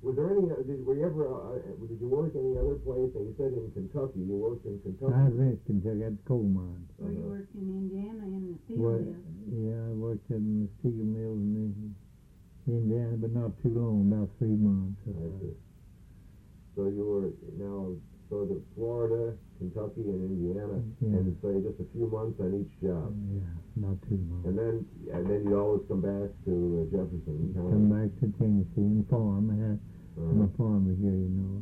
Was there any? Were you ever? Did you work any other place? And you said in Kentucky. You worked in Kentucky. I was in Kentucky at the coal mines. Or you worked in Indiana in the steel Well, mill. yeah, I worked in the steel mills in Indiana, but not too long, about 3 months. I see. So you were now sort of Florida, Kentucky, and Indiana, Yeah. and say just a few months on each job. Yeah, not too long. And then you'd always come back to Jefferson County. Come back to Tennessee and farm. I'm a farmer here, you know.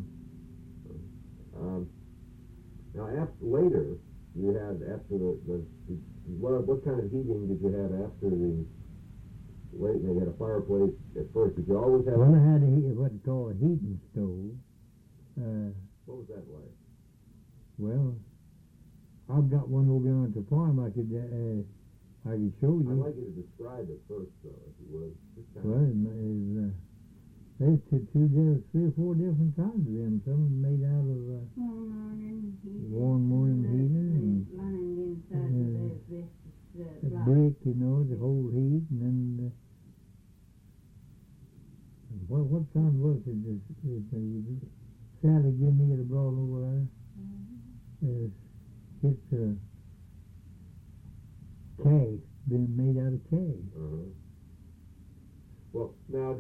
Now, later, you had after what kind of heating did you have after the? Wait, you had a fireplace at first. Did you always have? Well, I had what's called a heating stove. What was that like? Well, I've got one over on the farm. I could show you. I'd like you to describe it first, though, if you would. Just kind Well, there's 3 or 4 different kinds of them. Some made out of warm morning heater and Lined inside with asbestos a brick, you know, to hold heat, and then what kind was it? Sally gave me the brought over there. It's cast, been made out of cast. Well, now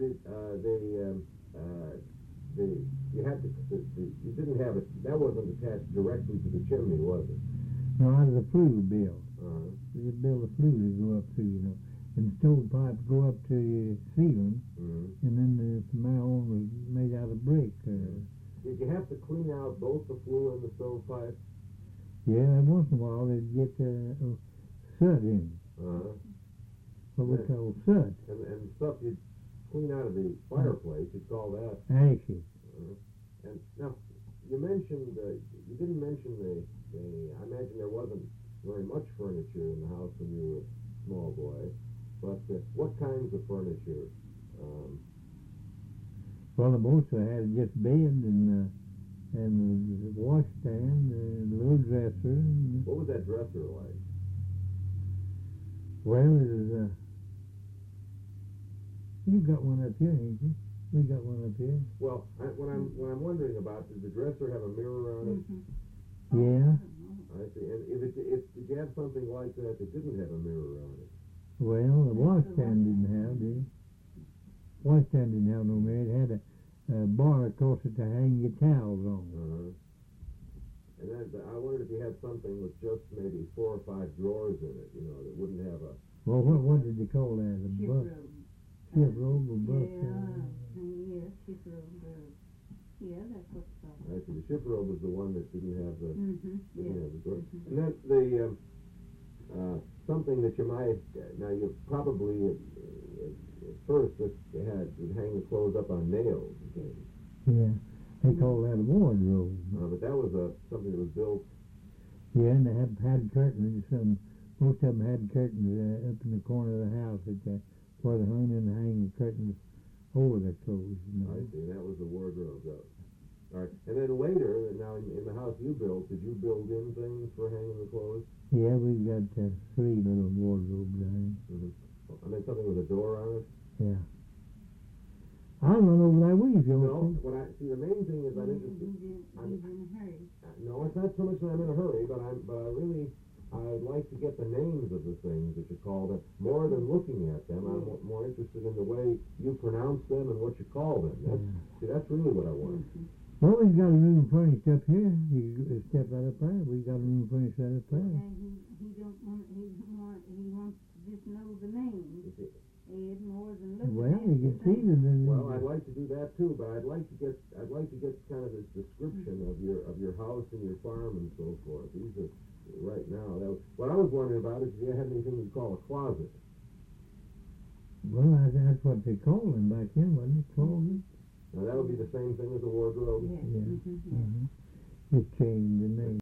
you didn't have it. That wasn't attached directly to the chimney, was it? No, I was a flue bill. You build a flue to go up to, you know, and stovepipes go up to your ceiling, and then my own was made out of brick. Did you have to clean out both the flue and the stovepipe? Yeah, once in a while they'd get soot in it. What we call soot. And stuff you'd clean out of the fireplace, you'd call that ashes. And now, you mentioned, you didn't mention I imagine there wasn't very much furniture in the house when you were a small boy, but what kinds of furniture? Well, the most I had just bed and the washstand, the little dresser. What was that dresser like? Well, it was, you got one up here, ain't you? We got one up here. Well, what I'm wondering about, did the dresser have a mirror on it? Yeah. I see. And if did you have something like that didn't have a mirror on it? Well, the washstand didn't have, did it? Washstand didn't have no mirror. It had a bar across it to hang your towels on. And then I wondered if you had something with just maybe 4 or 5 drawers in it, you know, that wouldn't have a... Well, what did they call that? A Ship buff? robe. Ship robe or buff? Yeah, ship robe. Yeah, that's what's called. I see. The ship robe was the one that didn't have the... Didn't have the door. And then the... something that you might... now, you probably... at first, you'd hang the clothes up on nails. Okay? Yeah. They call that a wardrobe. But that was something that was built... Yeah, and they had curtains. Most of them had curtains up in the corner of the house where they hung and hang the curtains over their clothes. You know? I see. That was the wardrobe, though. All right. And then later, now in the house you built, did you build in things for hanging the clothes? Yeah, we've got 3 little wardrobes there. I mean, something with a door on it? Yeah. I'll run over that with you, No, see, the main thing is I'm interested... He's in a hurry. No, it's not so much that I'm in a hurry, but I'd like to get the names of the things that you call them. More than looking at them, I'm more interested in the way you pronounce them and what you call them. That's really what I want. Well, we've got a room furnished up here. You can step right up there. We've got a room furnished right up there. He wants to just know the names. Ed, more than looking well, at you can see them. Well, I'd like to do that too, but I'd like to get kind of this description of your house and your farm and so forth. These are right now. What I was wondering about is if you had anything you'd call a closet. Well, that's what they called them back then, wasn't it? Closet. Now that would be the same thing as a wardrobe. Yes. Yeah. Just changed the name.